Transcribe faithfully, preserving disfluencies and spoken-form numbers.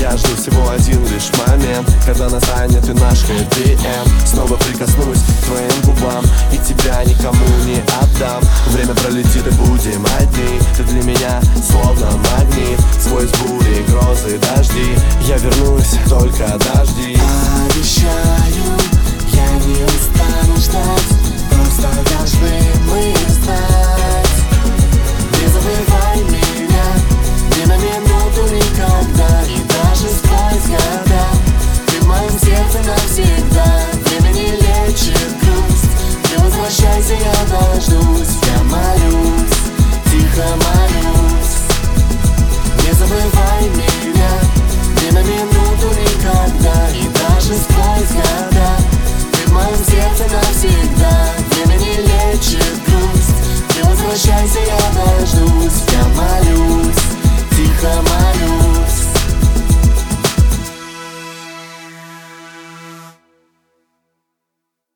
Я жду всего один лишь момент, когда настанет и наш хэппи энд. Снова прикоснусь к твоим губам и тебя никому не отдам. Время пролетит и будем одни. Ты для меня словно магнит, сквозь бури, грозы, дожди. Я вернусь, только дожди. Обещаю, я не устану ждать, просто должны мы знать.